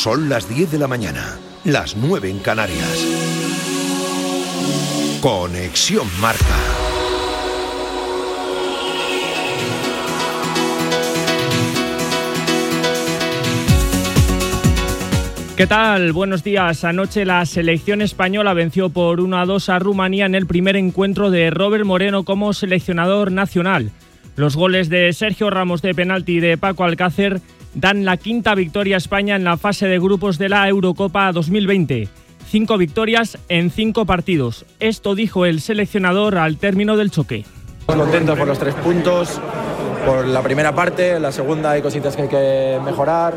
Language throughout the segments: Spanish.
Son las 10 de la mañana, las 9 en Canarias. Conexión Marca. ¿Qué tal? Buenos días. Anoche la selección española venció por 1-2 a Rumanía en el primer encuentro de Robert Moreno como seleccionador nacional. Los goles de Sergio Ramos de penalti y de Paco Alcácer dan la quinta victoria a España en la fase de grupos de la Eurocopa 2020. 5 victorias en 5 partidos. Esto dijo el seleccionador al término del choque. Contentos por los 3 puntos, por la primera parte. La segunda hay cositas que hay que mejorar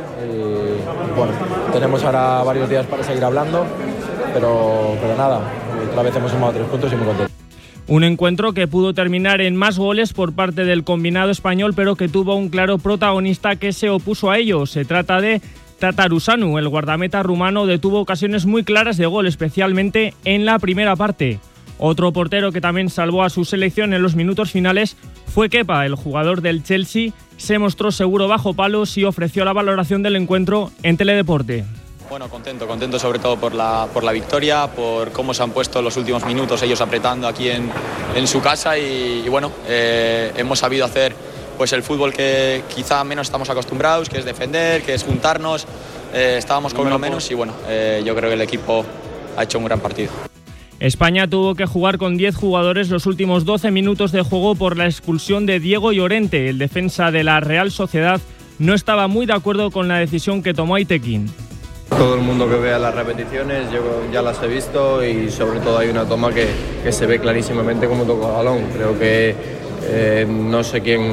y bueno, tenemos ahora varios días para seguir hablando, pero nada, otra vez hemos sumado 3 puntos y muy contentos. Un encuentro que pudo terminar en más goles por parte del combinado español, pero que tuvo un claro protagonista que se opuso a ello. Se trata de Tatarusanu. El guardameta rumano detuvo ocasiones muy claras de gol, especialmente en la primera parte. Otro portero que también salvó a su selección en los minutos finales fue Kepa. El jugador del Chelsea se mostró seguro bajo palos y ofreció la valoración del encuentro en Teledeporte. Bueno, contento sobre todo por la victoria, por cómo se han puesto los últimos minutos ellos apretando aquí en su casa y bueno, hemos sabido hacer pues el fútbol que quizá menos estamos acostumbrados, que es defender, que es juntarnos, estábamos con uno menos y bueno, yo creo que el equipo ha hecho un gran partido. España tuvo que jugar con 10 jugadores los últimos 12 minutos de juego por la expulsión de Diego Llorente. El defensa de la Real Sociedad no estaba muy de acuerdo con la decisión que tomó Aitekin. Todo el mundo que vea las repeticiones, yo ya las he visto y sobre todo hay una toma que se ve clarísimamente cómo toca el balón. Creo que no sé quién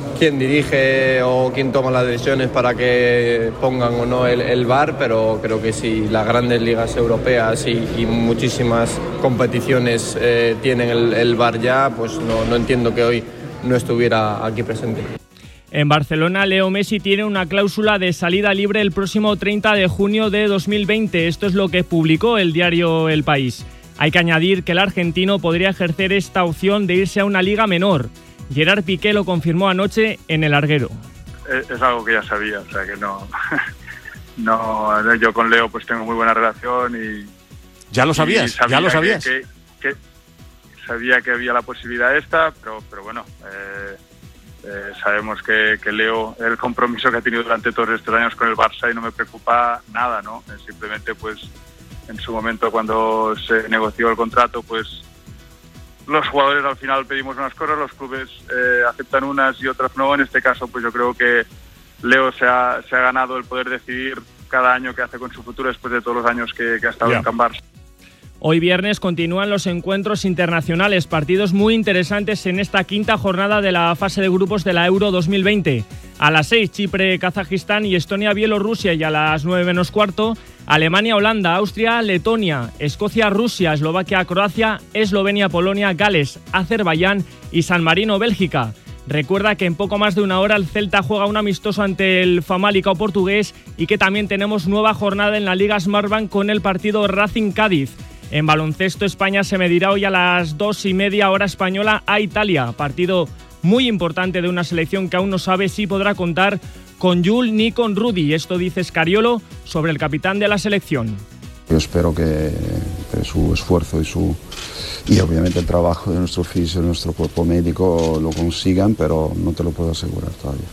dirige o quién toma las decisiones para que pongan o no el VAR, pero creo que si las grandes ligas europeas y muchísimas competiciones tienen el VAR ya, pues no entiendo que hoy no estuviera aquí presente. En Barcelona, Leo Messi tiene una cláusula de salida libre el próximo 30 de junio de 2020. Esto es lo que publicó el diario El País. Hay que añadir que el argentino podría ejercer esta opción de irse a una liga menor. Gerard Piqué lo confirmó anoche en El Larguero. Es algo que ya sabía, o sea que no, yo con Leo pues tengo muy buena relación y... ¿Ya lo sabías? ¿Ya lo sabías? Que sabía que había la posibilidad esta, pero bueno, sabemos que Leo, el compromiso que ha tenido durante todos estos años con el Barça y no me preocupa nada, ¿no? Simplemente pues en su momento cuando se negoció el contrato pues los jugadores al final pedimos unas cosas, los clubes aceptan unas y otras no. En este caso, pues yo creo que Leo se ha ganado el poder decidir cada año qué hace con su futuro después de todos los años que ha estado en Can Barça. Hoy viernes continúan los encuentros internacionales, partidos muy interesantes en esta quinta jornada de la fase de grupos de la Euro 2020. A las 6, Chipre, Kazajistán y Estonia, Bielorrusia, y a las 9 menos cuarto, Alemania, Holanda, Austria, Letonia, Escocia, Rusia, Eslovaquia, Croacia, Eslovenia, Polonia, Gales, Azerbaiyán y San Marino, Bélgica. Recuerda que en poco más de una hora el Celta juega un amistoso ante el Famalicão portugués y que también tenemos nueva jornada en la Liga Smartbank con el partido Racing Cádiz. En baloncesto, España se medirá hoy a las 2:30 hora española a Italia. Partido muy importante de una selección que aún no sabe si podrá contar con Jul ni con Rudy. Esto dice Scariolo sobre el capitán de la selección. Yo espero que su esfuerzo y obviamente el trabajo de nuestro fisio, de nuestro cuerpo médico lo consigan, pero no te lo puedo asegurar todavía.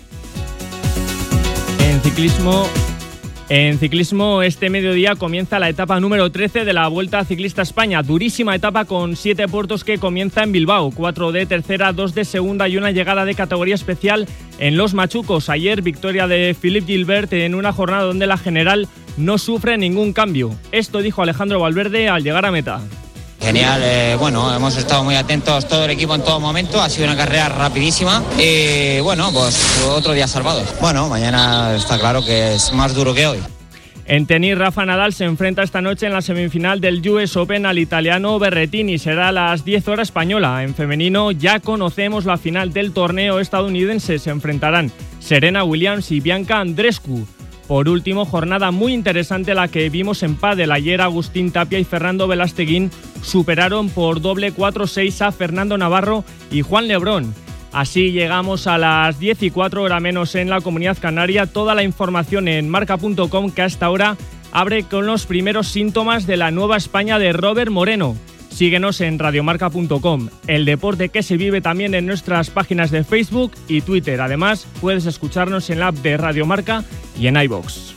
En ciclismo, este mediodía comienza la etapa número 13 de la Vuelta Ciclista España. Durísima etapa con 7 puertos que comienza en Bilbao. 4 de tercera, 2 de segunda y una llegada de categoría especial en Los Machucos. Ayer, victoria de Philippe Gilbert en una jornada donde la general no sufre ningún cambio. Esto dijo Alejandro Valverde al llegar a meta. Genial, bueno, hemos estado muy atentos todo el equipo en todo momento, ha sido una carrera rapidísima y bueno, pues otro día salvado. Bueno, mañana está claro que es más duro que hoy. En tenis, Rafa Nadal se enfrenta esta noche en la semifinal del US Open al italiano Berrettini. Será a las 10 horas española. En femenino ya conocemos la final del torneo estadounidense. Se enfrentarán Serena Williams y Bianca Andreescu. Por último, jornada muy interesante la que vimos en pádel. Ayer Agustín Tapia y Fernando Velasteguín superaron por doble 4-6 a Fernando Navarro y Juan Lebrón. Así llegamos a las 10:04, hora menos en la Comunidad Canaria. Toda la información en marca.com, que hasta ahora abre con los primeros síntomas de la nueva España de Robert Moreno. Síguenos en radiomarca.com. El deporte que se vive también en nuestras páginas de Facebook y Twitter. Además, puedes escucharnos en la app de Radio Marca y en iVoox.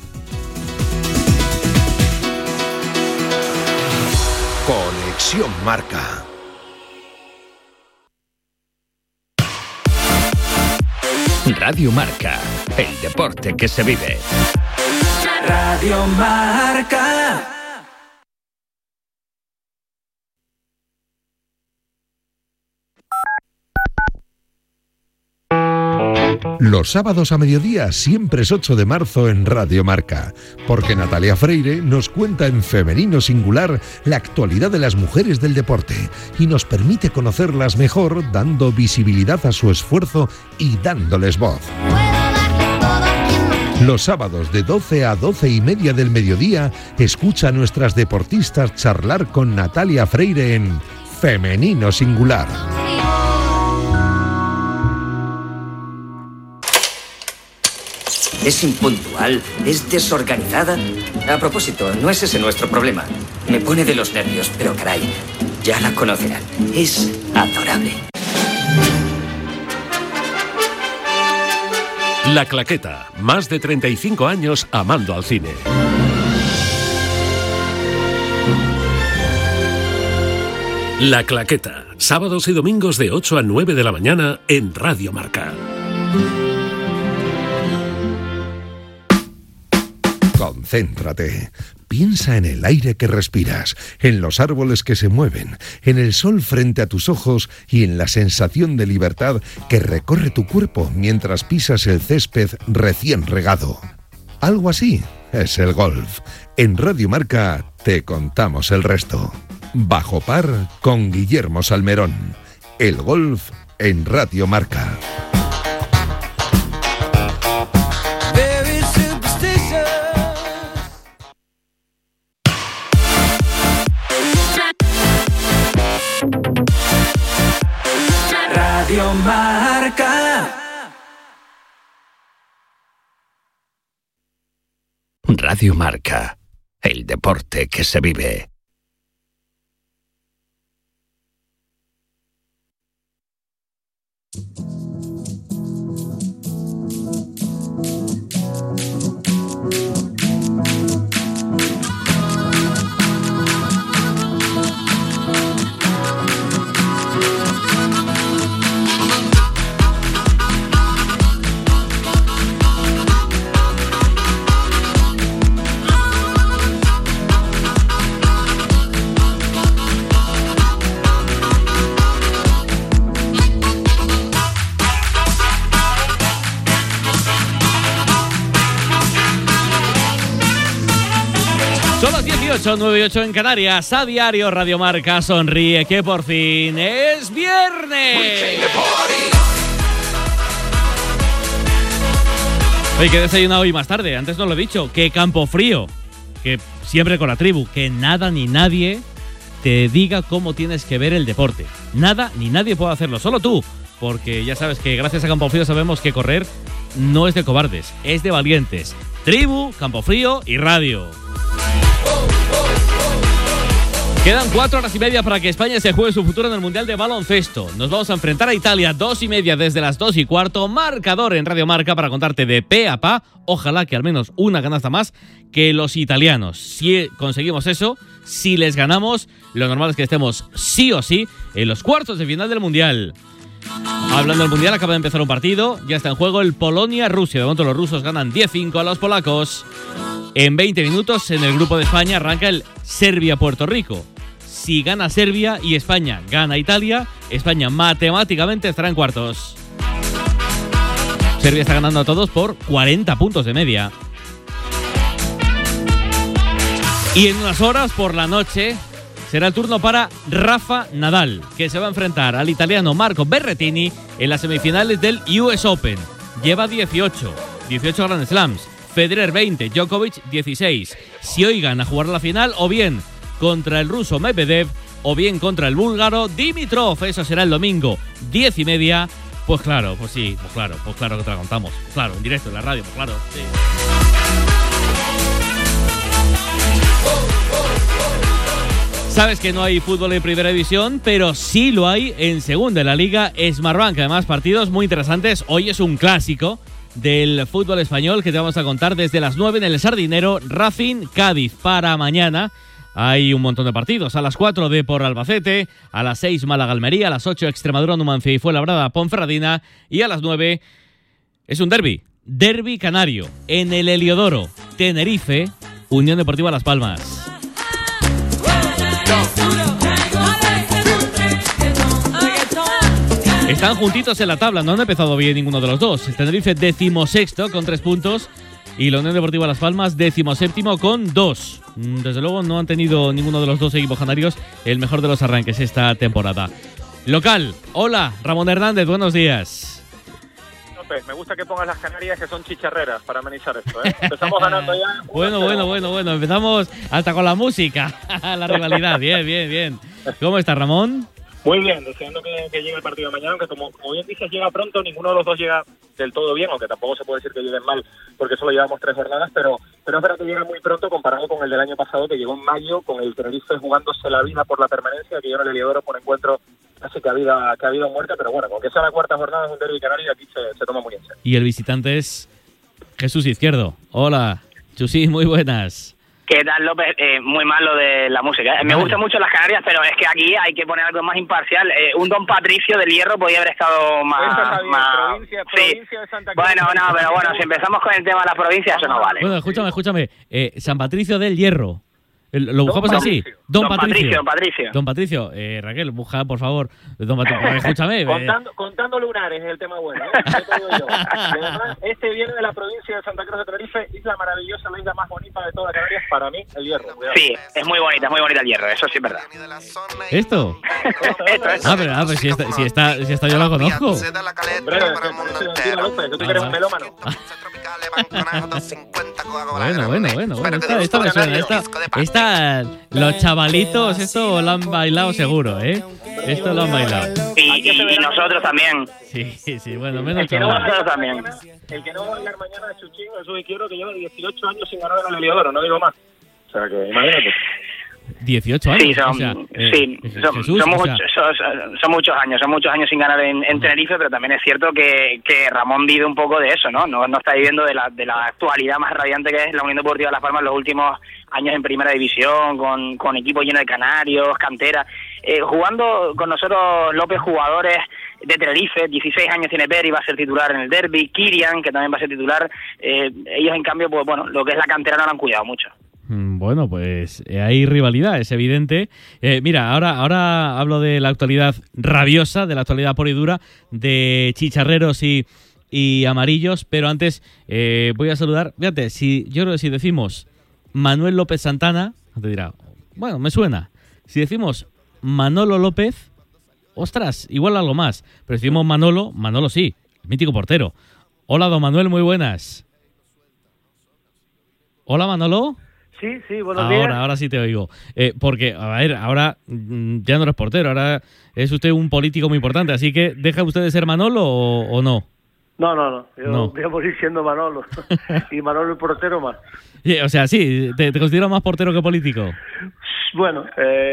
Conexión Marca. Radio Marca, el deporte que se vive. Radio Marca. Los sábados a mediodía siempre es 8 de marzo en Radio Marca, porque Natalia Freire nos cuenta en femenino singular la actualidad de las mujeres del deporte y nos permite conocerlas mejor, dando visibilidad a su esfuerzo y dándoles voz. Los sábados de 12 a 12:30 del mediodía, escucha a nuestras deportistas charlar con Natalia Freire en Femenino Singular. Es impuntual, es desorganizada. A propósito, no es ese nuestro problema. Me pone de los nervios, pero caray, ya la conocerán. Es adorable. La Claqueta, más de 35 años amando al cine. La Claqueta, sábados y domingos de 8 a 9 de la mañana en Radio Marca. Concéntrate. Piensa en el aire que respiras, en los árboles que se mueven, en el sol frente a tus ojos y en la sensación de libertad que recorre tu cuerpo mientras pisas el césped recién regado. Algo así es el golf. En Radio Marca te contamos el resto. Bajo par con Guillermo Salmerón. El golf en Radio Marca. Radio Marca. Radio Marca, el deporte que se vive. Son 9:08 en Canarias. A diario Radio Marca sonríe que por fin es viernes. Oye, que he desayunado hoy más tarde. Antes no lo he dicho. Que Campo Frío. Que siempre con la tribu. Que nada ni nadie te diga cómo tienes que ver el deporte. Nada ni nadie puede hacerlo. Solo tú. Porque ya sabes que gracias a Campo Frío sabemos que correr no es de cobardes. Es de valientes. Tribu, Campo Frío y radio. Quedan 4 horas y media para que España se juegue su futuro en el Mundial de Baloncesto. Nos vamos a enfrentar a Italia 2:30 desde las 2:15. Marcador en Radio Marca para contarte de pe a pa. Ojalá que al menos una canasta más que los italianos. Si conseguimos eso, si les ganamos, lo normal es que estemos sí o sí en los cuartos de final del Mundial. Hablando del Mundial, acaba de empezar un partido. Ya está en juego el Polonia-Rusia. De momento los rusos ganan 10-5 a los polacos. En 20 minutos en el grupo de España arranca el Serbia-Puerto Rico. Si gana Serbia y España gana Italia, España matemáticamente estará en cuartos. Serbia está ganando a todos por 40 puntos de media. Y en unas horas por la noche será el turno para Rafa Nadal, que se va a enfrentar al italiano Marco Berrettini en las semifinales del US Open. Lleva 18 Grand Slams. Federer 20, Djokovic 16. Si hoy gana jugar la final, o bien contra el ruso Medvedev, o bien contra el búlgaro Dimitrov. Eso será el domingo, 10:30, Pues claro, pues sí, pues claro que te la contamos. Claro, en directo, en la radio, pues claro, sí. Sabes que no hay fútbol en primera división, pero sí lo hay en segunda, en la Liga Smartbank. Además, partidos muy interesantes. Hoy es un clásico del fútbol español que te vamos a contar desde las 9 en el Sardinero, Racing Cádiz. Para mañana hay un montón de partidos. A las 4 Depor Albacete, a las 6 Málaga Almería, a las 8 Extremadura Numancia y Fuenlabrada Ponferradina, y a las 9 es un derbi canario en el Heliodoro, Tenerife, Unión Deportiva Las Palmas. Están juntitos en la tabla, no han empezado bien ninguno de los dos. El Tenerife 16º con 3 puntos y la Unión Deportiva Las Palmas 17º con 2. Desde luego no han tenido ninguno de los dos equipos canarios el mejor de los arranques esta temporada. Local, hola, Ramón Hernández, buenos días. Me gusta que pongas las Canarias, que son chicharreras, para amenizar esto, ¿eh? Empezamos ganando ya. Bueno, empezamos hasta con la música, la rivalidad, bien. ¿Cómo está, Ramón? Muy bien, deseando que llegue el partido de mañana, aunque como bien dices, llega pronto, ninguno de los dos llega del todo bien, aunque tampoco se puede decir que lleguen mal, porque solo llevamos 3 jornadas, pero es verdad que llega muy pronto comparado con el del año pasado, que llegó en mayo, con el Tenerife jugándose la vida por la permanencia, que yo en el Heliodoro por encuentro casi que ha habido muerte, pero bueno, aunque sea la 4ª jornada de un derbi canario, aquí se toma muy en serio. Y el visitante es Jesús Izquierdo. Hola, Chusí, muy buenas. ¿Qué tal, López? Muy mal lo de la música. Me gustan mucho las Canarias, pero es que aquí hay que poner algo más imparcial. Un Don Patricio del Hierro podría haber estado más... Provincia de Santa Cruz. Bueno, pero si empezamos con el tema de las provincias, eso no vale. Bueno, escúchame. San Patricio del Hierro. ¿Lo buscamos así? Don Patricio. Raquel, busca, por favor. Don Patricio. Escúchame. Contando lunares es el tema bueno, ¿eh? Yo te digo yo. Además, viene de la provincia de Santa Cruz de Tenerife, isla maravillosa, la isla más bonita de toda Canarias, para mí, el Hierro. Cuidado. Sí, es muy bonita el Hierro, eso sí es verdad. ¿Esto? Pero si esta yo la conozco. Hombre, López, tú eres un melómano. Bueno, esta me suena. Esta, los chavalitos, esto lo han bailado seguro, ¿eh? Esto lo han bailado. Y nosotros también. Sí, bueno, menos nosotros también. El que no va a bailar mañana es Chuchín, Jesús Izquierdo, que lleva 18 años sin ganar en el Heliodoro, no digo más. O sea que, imagínate. 18 años. Son muchos años sin ganar en Tenerife, pero también es cierto que Ramón vive un poco de eso, ¿no? No está viviendo de la actualidad más radiante que es la Unión Deportiva Las Palmas en los últimos años en primera división, con equipos llenos de canarios, cantera, jugando con nosotros López, jugadores de Tenerife. 16 años tiene Peri, va a ser titular en el derbi, Kirian, que también va a ser titular. Ellos en cambio, pues bueno, lo que es la cantera no lo han cuidado mucho. Bueno, pues hay rivalidad, es evidente. Mira, ahora hablo de la actualidad rabiosa, de la actualidad pura y dura, de chicharreros y amarillos, pero antes voy a saludar. Fíjate, yo creo que si decimos Manuel López Santana, te dirá, bueno, me suena. Si decimos Manolo López, ostras, igual algo más. Pero si decimos Manolo sí, mítico portero. Hola, don Manuel, muy buenas. Hola, Manolo. Sí, buenos días. Ahora sí te oigo. Porque, a ver, ahora ya no eres portero, ahora es usted un político muy importante, así que ¿deja usted de ser Manolo o no? No. Yo voy a morir siendo Manolo. Y Manolo el portero más. O sea, sí, ¿te consideras más portero que político? Bueno,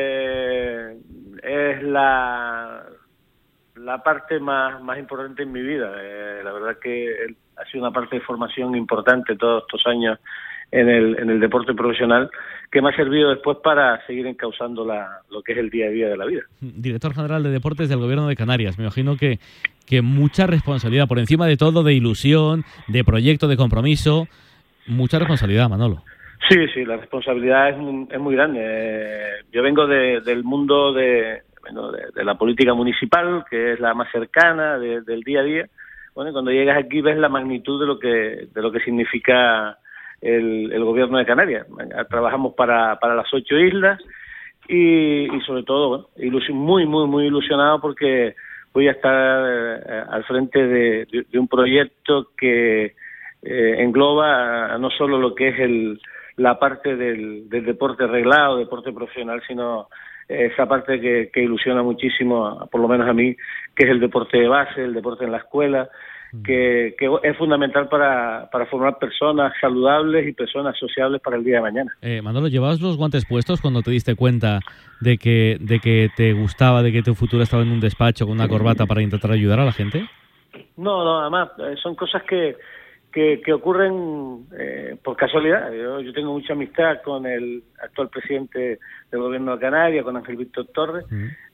es la parte más importante en mi vida. La verdad que ha sido una parte de formación importante todos estos años en el deporte profesional, que me ha servido después para seguir encauzando lo que es el día a día de la vida. Director General de Deportes del Gobierno de Canarias, me imagino que mucha responsabilidad, por encima de todo, de ilusión, de proyecto, de compromiso, mucha responsabilidad, Manolo. Sí, la responsabilidad es muy grande. Yo vengo del mundo de la política municipal, que es la más cercana del día a día. Bueno, cuando llegas aquí ves la magnitud de lo que significa el gobierno de Canarias. Trabajamos para las 8 islas y sobre todo, muy ilusionado porque voy a estar al frente de un proyecto que engloba no solo lo que es la parte del deporte reglado, deporte profesional, sino esa parte que ilusiona muchísimo, por lo menos a mí, que es el deporte de base, el deporte en la escuela, que es fundamental para formar personas saludables y personas sociables para el día de mañana. Manolo, ¿llevabas los guantes puestos cuando te diste cuenta de que te gustaba, de que tu futuro estaba en un despacho con una corbata para intentar ayudar a la gente? No, además son cosas que ocurren por casualidad. Yo tengo mucha amistad con el actual presidente del gobierno de Canarias, con Ángel Víctor Torres.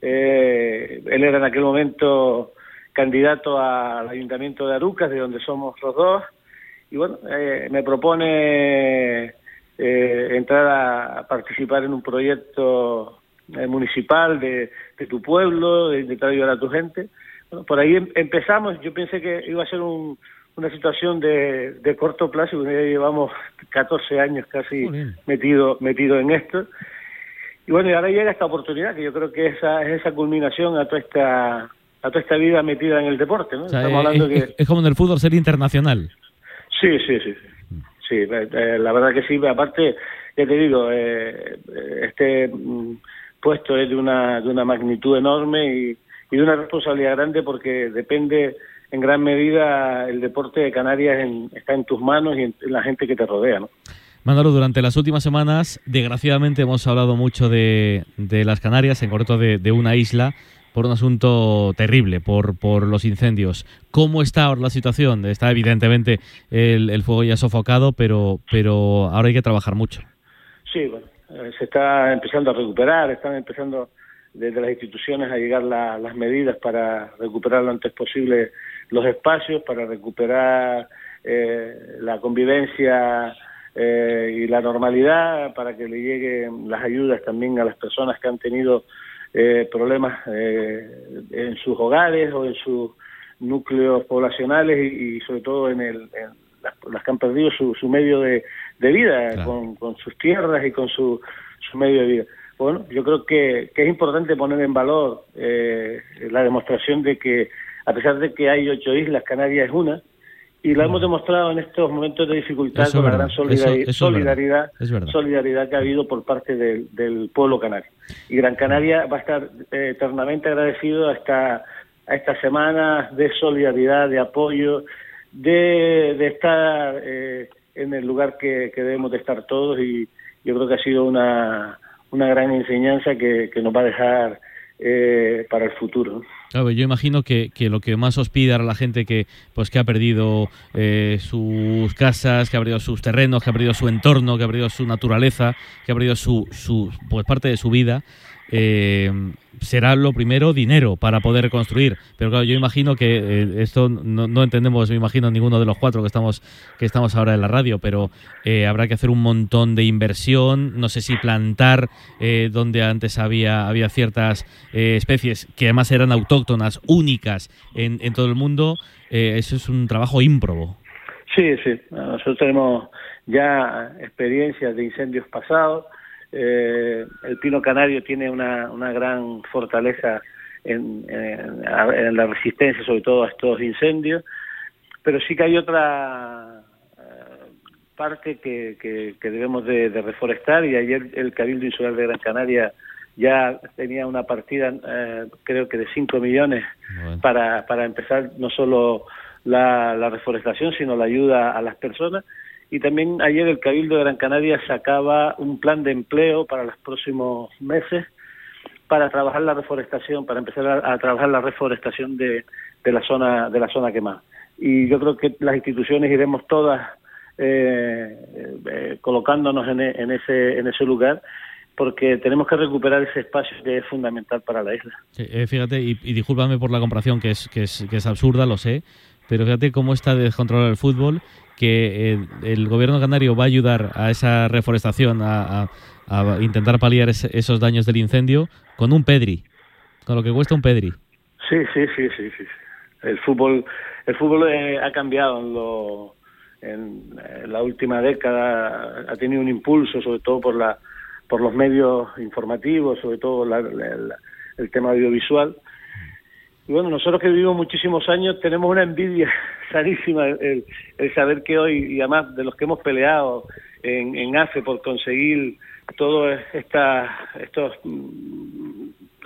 Él era en aquel momento candidato al Ayuntamiento de Arucas, de donde somos los dos, y bueno, me propone entrar a participar en un proyecto municipal de tu pueblo, de intentar ayudar a tu gente. Bueno, por ahí empezamos. Yo pensé que iba a ser una situación de corto plazo, porque ya llevamos 14 años casi metido en esto. Y bueno, y ahora llega esta oportunidad, que yo creo que es esa culminación a toda esta vida metida en el deporte, ¿no? O sea, estamos hablando es como en el fútbol ser internacional. Sí. Sí, la verdad que sí. Aparte, ya te digo, este puesto es de una magnitud enorme y de una responsabilidad grande, porque depende en gran medida el deporte de Canarias está en tus manos y en la gente que te rodea, ¿no? Manolo, durante las últimas semanas, desgraciadamente, hemos hablado mucho de las Canarias, en concreto de una isla, por un asunto terrible, por los incendios. ¿Cómo está ahora la situación? Está evidentemente el fuego ya sofocado, pero ahora hay que trabajar mucho. Sí, bueno, se está empezando a recuperar, están empezando desde las instituciones a llegar las medidas para recuperar lo antes posible los espacios, para recuperar la convivencia y la normalidad, para que le lleguen las ayudas también a las personas que han tenido problemas en sus hogares o en sus núcleos poblacionales y sobre todo las que han perdido su medio de vida, claro, con sus tierras y con su medio de vida. Bueno, yo creo que es importante poner en valor la demostración de que, a pesar de que hay 8 islas, Canarias es una, y lo hemos demostrado en estos momentos de dificultad con la gran solidaridad que ha habido por parte del pueblo canario. Y Gran Canaria va a estar eternamente agradecido a estas semanas de solidaridad, de apoyo, de estar en el lugar que debemos de estar todos, y yo creo que ha sido una gran enseñanza que nos va a dejar para el futuro. Claro, yo imagino que lo que más os pide a la gente que ha perdido sus casas, que ha perdido sus terrenos, que ha perdido su entorno, que ha perdido su naturaleza, que ha perdido su parte de su vida, será lo primero dinero para poder construir. Pero claro, yo imagino que esto no entendemos, me imagino, ninguno de los 4 que estamos ahora en la radio, pero habrá que hacer un montón de inversión, no sé si plantar donde antes había ciertas especies que además eran autóctonas, únicas en todo el mundo. Eso es un trabajo ímprobo. Sí, nosotros tenemos ya experiencias de incendios pasados. El pino canario tiene una gran fortaleza en la resistencia, sobre todo a estos incendios, pero sí que hay otra parte que debemos de reforestar, y ayer el Cabildo Insular de Gran Canaria ya tenía una partida, creo que de 5 millones para empezar no solo la reforestación, sino la ayuda a las personas. Y también ayer el Cabildo de Gran Canaria sacaba un plan de empleo para los próximos meses para trabajar la reforestación, para empezar a trabajar la reforestación de la zona quemada. Y yo creo que las instituciones iremos todas colocándonos en ese lugar, porque tenemos que recuperar ese espacio que es fundamental para la isla. Sí, fíjate, y discúlpame por la comparación que es absurda, lo sé, pero fíjate cómo está descontrolado el fútbol, que el gobierno canario va a ayudar a esa reforestación, a intentar paliar esos daños del incendio con un Pedri, con lo que cuesta un Pedri. Sí. El fútbol ha cambiado en la última década, ha tenido un impulso, sobre todo por los medios informativos, sobre todo el tema audiovisual. Y bueno, nosotros que vivimos muchísimos años tenemos una envidia sanísima el saber que hoy, y además de los que hemos peleado en AFE por conseguir todos estos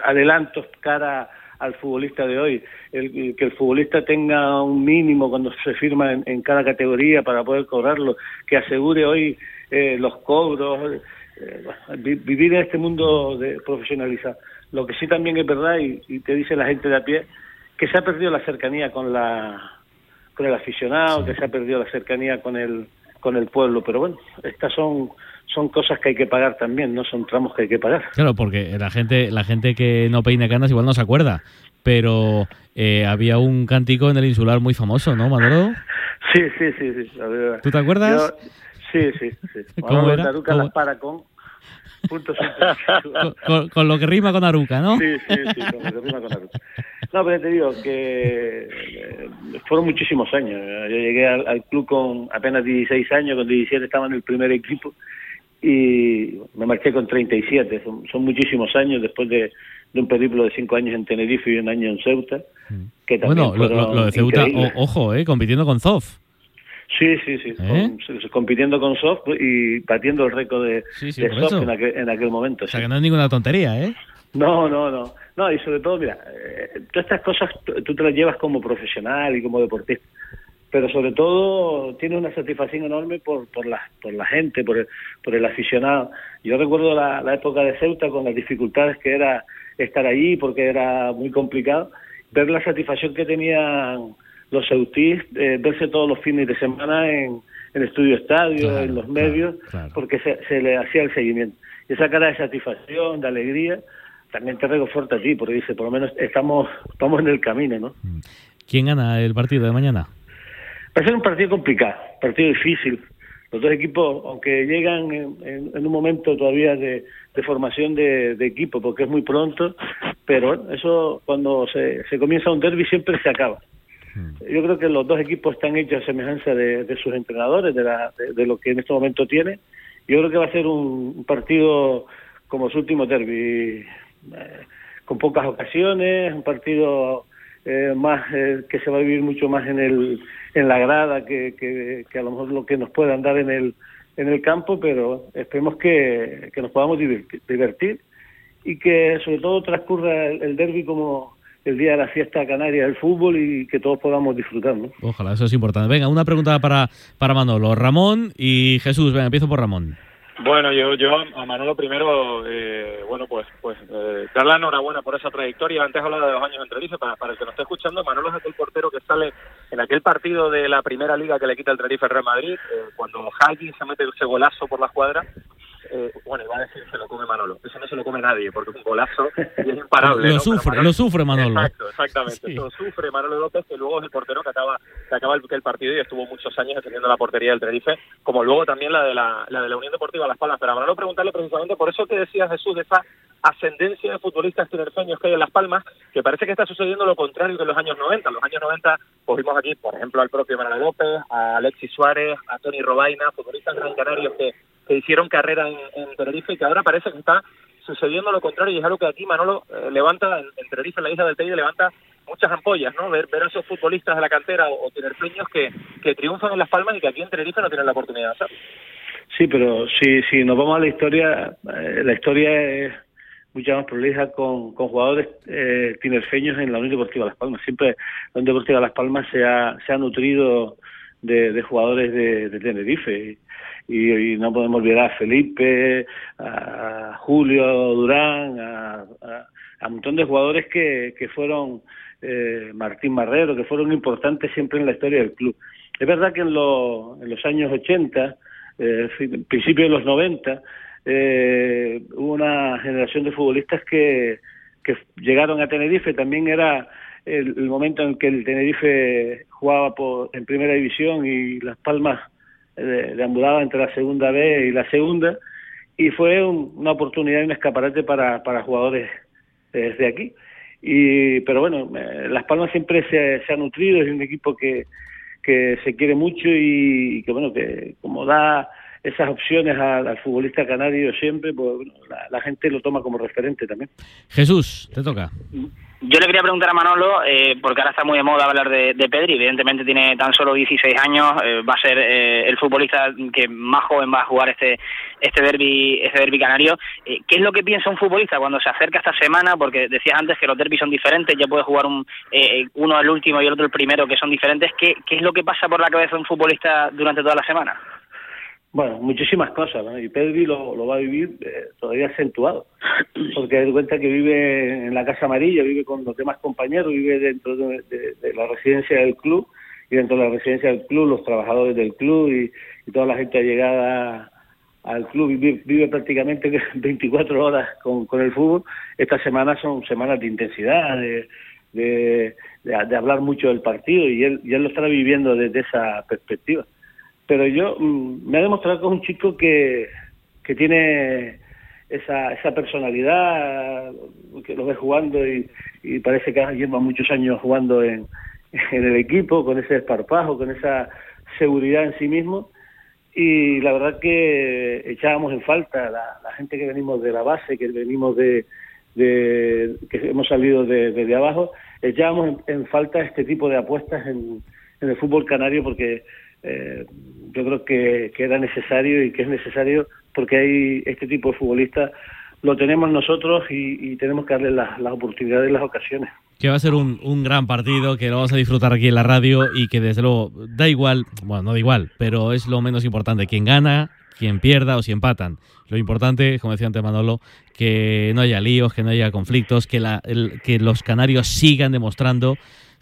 adelantos cara al futbolista de hoy, que el futbolista tenga un mínimo cuando se firma en cada categoría para poder cobrarlo, que asegure hoy los cobros, vivir en este mundo profesionalizado. Lo que sí también es verdad, y te dice la gente de a pie, que se ha perdido la cercanía con el aficionado, que se ha perdido la cercanía con el pueblo, pero bueno, estas son cosas que hay que pagar también, no son tramos que hay que pagar. Claro, porque la gente que no peina canas igual no se acuerda, pero había un cántico en el Insular muy famoso, ¿no, Manolo? Sí. ¿Tú te acuerdas? Sí. ¿Cómo era? Taruca las para con puntos. con lo que rima con Aruca, ¿no? Sí, con lo que rima con Aruca. No, pero te digo que fueron muchísimos años. Yo llegué al club con apenas 16 años, con 17 estaba en el primer equipo y me marché con 37. Son muchísimos años después de un periplo de 5 años en Tenerife y un año en Ceuta. Que también lo de Ceuta, ojo, compitiendo con Zof. Sí. Compitiendo con Zof y batiendo el récord de Zof en aquel momento. O sea, que no es ninguna tontería, ¿eh? No, y sobre todo, mira, todas estas cosas tú te las llevas como profesional y como deportista, pero sobre todo tiene una satisfacción enorme por la gente, por el aficionado. Yo recuerdo la época de Ceuta con las dificultades que era estar allí, porque era muy complicado, ver la satisfacción que tenían los ceutís, verse todos los fines de semana en Estudio Estadio, en los medios, porque se le hacía el seguimiento. Y esa cara de satisfacción, de alegría, también te reconforta a ti, porque dice, por lo menos estamos en el camino, ¿no? ¿Quién gana el partido de mañana? Va a ser un partido complicado, partido difícil. Los dos equipos, aunque llegan en un momento todavía de formación de equipo, porque es muy pronto, pero eso cuando se comienza un derbi siempre se acaba. Yo creo que los dos equipos están hechos a semejanza de sus entrenadores, de lo que en este momento tiene. Yo creo que va a ser un partido como su último derbi, con pocas ocasiones, un partido más que se va a vivir mucho más en la grada que a lo mejor lo que nos puedan dar en el campo, pero esperemos que nos podamos divertir y que sobre todo transcurra el derbi como el día de la fiesta canaria del fútbol y que todos podamos disfrutar, ¿no? Ojalá, eso es importante. Venga, una pregunta para Manolo, Ramón y Jesús. Venga, empiezo por Ramón. Bueno, yo a Manolo primero, dar la enhorabuena por esa trayectoria. Antes hablaba de 2 años en Tenerife, para el que nos esté escuchando, Manolo es aquel portero que sale en aquel partido de la primera liga que le quita el Tenerife al Real Madrid, cuando Hagi se mete ese golazo por la escuadra. Iba a decir se lo come Manolo. Eso no se lo come nadie, porque es un golazo y es imparable. Lo sufre Manolo. Exactamente. Sí. Lo sufre Manolo López, que luego es el portero que acaba el partido y estuvo muchos años defendiendo la portería del Tenerife, como luego también la de la Unión Deportiva Las Palmas. Pero a Manolo preguntarle precisamente por eso que decía Jesús, de esa ascendencia de futbolistas tinerfeños que hay en Las Palmas, que parece que está sucediendo lo contrario que en los años 90. En los años 90 pues vimos aquí, por ejemplo, al propio Manolo López, a Alexis Suárez, a Tony Robaina, futbolistas gran canarios que hicieron carrera en Tenerife y que ahora parece que está sucediendo lo contrario, y es algo que aquí Manolo levanta en Tenerife, en la isla del Teide, levanta muchas ampollas, ¿no? Ver a esos futbolistas de la cantera o tinerfeños que triunfan en Las Palmas y que aquí en Tenerife no tienen la oportunidad de hacerlo. Sí, pero si nos vamos a la historia es mucho más prolija con jugadores tinerfeños en la Unión Deportiva Las Palmas. Siempre la Unión Deportiva Las Palmas se ha nutrido de jugadores de Tenerife. Y no podemos olvidar a Felipe, a Julio Durán, a un montón de jugadores que fueron, Martín Marrero, que fueron importantes siempre en la historia del club. Es verdad que en los años 80, principios de los 90, hubo una generación de futbolistas que llegaron a Tenerife. También era el momento en que el Tenerife jugaba en primera división y Las Palmas deambulaba entre la segunda B y la segunda, y fue una oportunidad y un escaparate para jugadores de aquí. Pero bueno, Las Palmas siempre se ha nutrido, es un equipo que se quiere mucho y que como da esas opciones al futbolista canario siempre, pues bueno, la gente lo toma como referente también. Jesús, te toca. Yo le quería preguntar a Manolo, porque ahora está muy de moda hablar de Pedri, evidentemente tiene tan solo 16 años, va a ser el futbolista que más joven va a jugar este derbi canario. ¿Qué es lo que piensa un futbolista cuando se acerca esta semana? Porque decías antes que los derbis son diferentes, ya puede jugar uno el último y el otro el primero, que son diferentes. ¿Qué es lo que pasa por la cabeza de un futbolista durante toda la semana? Bueno, muchísimas cosas, ¿no? Y Pedri lo va a vivir todavía acentuado, porque da cuenta que vive en la Casa Amarilla, vive con los demás compañeros, vive dentro de la residencia del club, y dentro de la residencia del club, los trabajadores del club y toda la gente allegada al club, vive prácticamente 24 horas con el fútbol. Estas semanas son semanas de intensidad, de hablar mucho del partido, y él lo estará viviendo desde esa perspectiva. Pero me ha demostrado que es un chico que tiene esa personalidad, que lo ves jugando y parece que lleva muchos años jugando en el equipo, con ese desparpajo, con esa seguridad en sí mismo. Y la verdad que echábamos en falta la gente que venimos de la base, que venimos que hemos salido de abajo, echábamos en falta este tipo de apuestas en el fútbol canario, porque yo creo que era necesario, y que es necesario porque hay este tipo de futbolistas, lo tenemos nosotros y tenemos que darle las oportunidades y las ocasiones. Que va a ser un gran partido, que lo vamos a disfrutar aquí en la radio, y que desde luego da igual, bueno, no da igual, pero es lo menos importante quién gana, quién pierda o si empatan. Lo importante, como decía antes Manolo, que no haya líos, que no haya conflictos, que los canarios sigan demostrando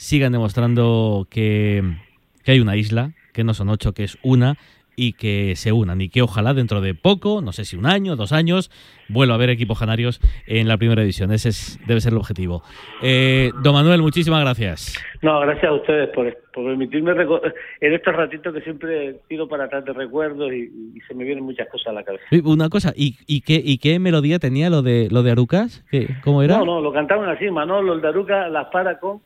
que hay una isla, que no son 8, que es una, y que se unan, y que ojalá dentro de poco, no sé si 1 año, 2 años, vuelva a haber equipos canarios en la primera división. Ese debe ser el objetivo. Don Manuel, muchísimas gracias. No, gracias a ustedes por permitirme en estos ratitos que siempre tiro para atrás de recuerdos y se me vienen muchas cosas a la cabeza. Una cosa, ¿y qué melodía tenía lo de Arucas? ¿Cómo era? No, lo cantaban así, Manolo, el de Arucas, las para con...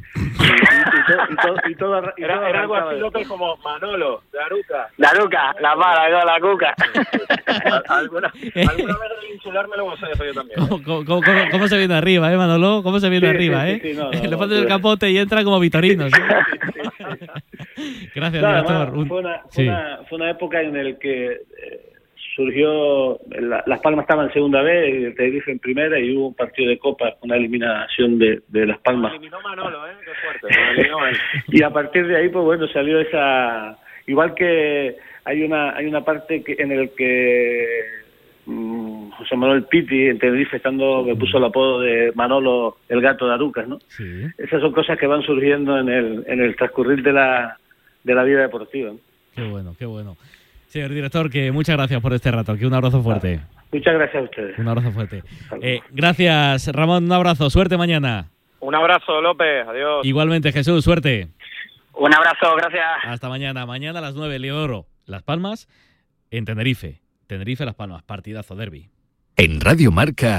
Era algo así loco como Manolo, de Arucas. La Arucas, la para, la cuca. ¿Alguna vez el insular me lo voy a hacer yo también? ¿Cómo se viene arriba, Manolo? ¿Cómo se viene arriba, Sí, no, le pones el capote y entra como Vitorino. ¿Sí? Gracias, director. Fue una época en la que surgió, Las Palmas estaba en segunda vez y el Tenerife en primera, y hubo un partido de Copa, una eliminación de Las Palmas. Eliminó Manolo, qué fuerte. Y a partir de ahí, pues bueno, salió esa... Igual que hay una parte en el que José Manuel Pitti en Tenerife me puso el apodo de Manolo el gato de Arucas, ¿no? Sí. Esas son cosas que van surgiendo en el transcurrir de la vida deportiva, ¿no? Qué bueno. Señor director, que muchas gracias por este rato, que un abrazo fuerte. Muchas gracias a ustedes. Un abrazo fuerte. Gracias, Ramón, un abrazo, suerte mañana. Un abrazo, López, adiós. Igualmente, Jesús, suerte. Un abrazo, gracias. Hasta mañana. Mañana a las 9, Leodoro, Las Palmas, en Tenerife. Tenerife, Las Palmas, partidazo derbi. En Radio Marca.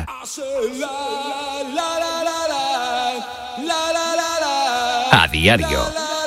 A diario.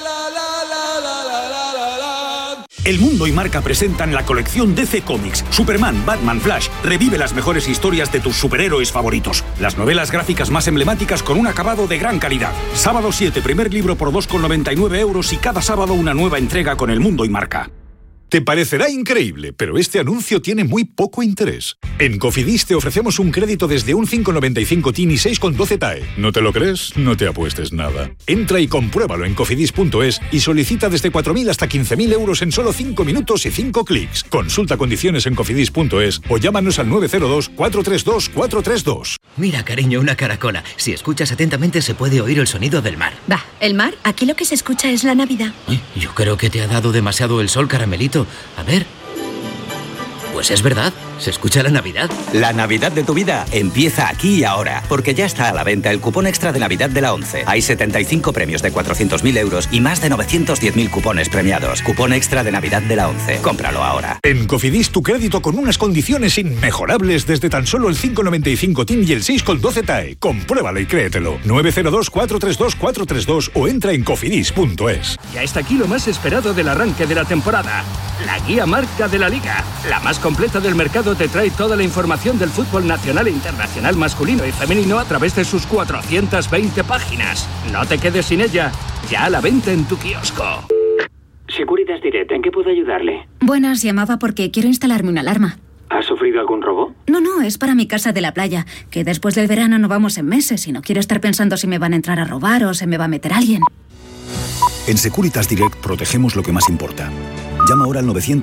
El Mundo y Marca presentan la colección DC Comics. Superman, Batman, Flash. Revive las mejores historias de tus superhéroes favoritos. Las novelas gráficas más emblemáticas con un acabado de gran calidad. Sábado 7, primer libro por 2,99 € y cada sábado una nueva entrega con El Mundo y Marca. Te parecerá increíble, pero este anuncio tiene muy poco interés. En Cofidis te ofrecemos un crédito desde un 5,95 TIN y 6,12 TAE. ¿No te lo crees? No te apuestes nada. Entra y compruébalo en cofidis.es y solicita desde 4.000 hasta 15.000 euros en solo 5 minutos y 5 clics. Consulta condiciones en cofidis.es o llámanos al 902-432-432. Mira, cariño, una caracola. Si escuchas atentamente se puede oír el sonido del mar. Va, ¿el mar? Aquí lo que se escucha es la Navidad. Yo creo que te ha dado demasiado el sol, caramelito. A ver. Pues es verdad, se escucha la Navidad. La Navidad de tu vida empieza aquí y ahora, porque ya está a la venta el cupón extra de Navidad de la 11. Hay 75 premios de 400.000 euros y más de 910.000 cupones premiados. Cupón extra de Navidad de la 11. Cómpralo ahora. En Cofidis tu crédito con unas condiciones inmejorables desde tan solo el 5,95 TIN y el 6,12 TAE. Compruébalo y créetelo. 902-432-432 o entra en cofidis.es. Ya está aquí lo más esperado del arranque de la temporada. la guía Marca de la Liga. La más completa del mercado, te trae toda la información del fútbol nacional e internacional masculino y femenino a través de sus 420 páginas. No te quedes sin ella. Ya a la venta en tu kiosco. Securitas Direct, ¿en qué puedo ayudarle? Buenas, llamaba porque quiero instalarme una alarma. ¿Ha sufrido algún robo? No, es para mi casa de la playa, que después del verano no vamos en meses y no quiero estar pensando si me van a entrar a robar o se me va a meter alguien. En Securitas Direct protegemos lo que más importa. Llama ahora al 900